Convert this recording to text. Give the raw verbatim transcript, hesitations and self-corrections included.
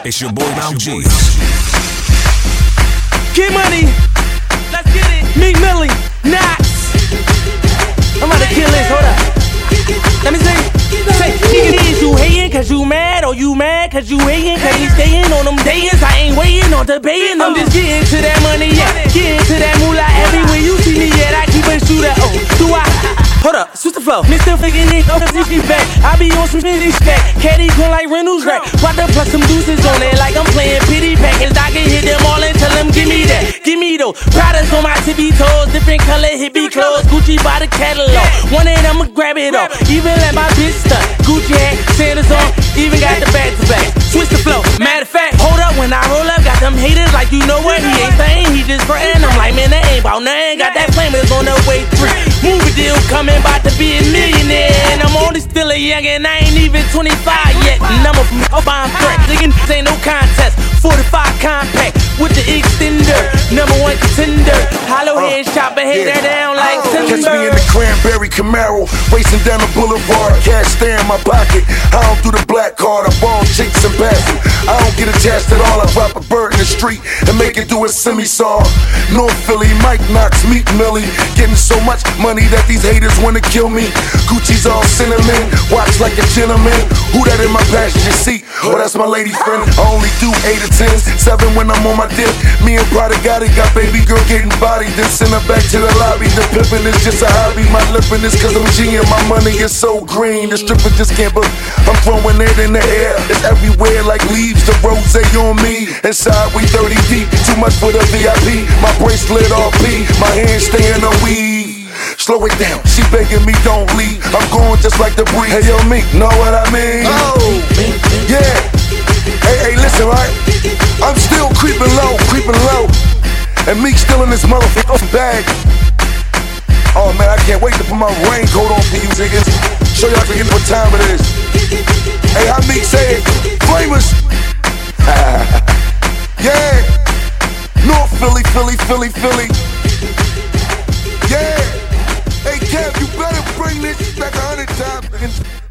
It's your boy Mal G. Get money. Let's get it. Meek Millie. Knox. I'm about to kill this. Hold up. Let me see. Say, is you hating cause you mad, or you mad cause you hating cause you staying on them days? I ain't waiting on debating. I'm just getting to that money, yeah. Getting to that moolah everywhere you see me, yeah. I keep it shooter. Oh, do I? Hold up, switch the flow. Me still faking it, oh, cause she back. I be on some shitty stack. Caddy gun like Reynolds rack. Why the plus some deuces on it like I'm playing pity package. I can hit them all and tell them, give me that. Give me those products on my tippy toes. Different color hippie clothes. Gucci by the catalog. One of them, I'ma grab it all. Even let my bitch stunt. Gucci hat, Sanders on. Even got the back to back. Switch the flow. Matter of fact, hold up when I roll up. Got them haters like you know what. He ain't saying, he just frontin'. I'm like, man, that ain't about nothing. Got that flame that's on the way free. Movie deal coming, about to be a millionaire. And I'm only still a young and I ain't even twenty-five yet. And I'm a bomb threat. Niggas ain't no contest. forty-five compact with the extender. Number one contender. Hollow head chopper, hit that down like timber. Catch me in the Cranberry Camaro, racing down the boulevard. Cash stay in my pocket. I don't do the black card. I ball chicks and pass them. I don't get attached at all. I drop a bird in the street and make it do a semi-saw. North Philly, Mike Knox, Meek Millie. Getting so much money that these haters wanna kill me. Gucci's all cinnamon, watch like a gentleman. Who that in my passenger seat? Oh, that's my lady friend. I only do eight or tens, seven when I'm on my dip. Me and Prada got it, got baby girl getting body. Then send her back to the lobby. The pimpin' is just a hobby. My lippin' is cause I'm G and my money is so green. The stripper just can't book. I'm throwing it in the air. It's everywhere like leaves. The rose on me. Inside we thirty deep. Too much for the V I P. My bracelet all P. My hands stay in the weed. Slow it down, she begging me don't leave. I'm going just like the breeze. Hey yo, Meek, know what I mean? Oh, yeah. Hey, hey, listen, right? I'm still creeping low, creeping low, and Meek still in this motherfucking bag. Oh man, I can't wait to put my raincoat on for you niggas. Show y'all again what time it is. Hey, how Meek say it? Flamers. Yeah. North Philly, Philly, Philly, Philly. Yeah. Hey Kev, you better bring this back a hundred times.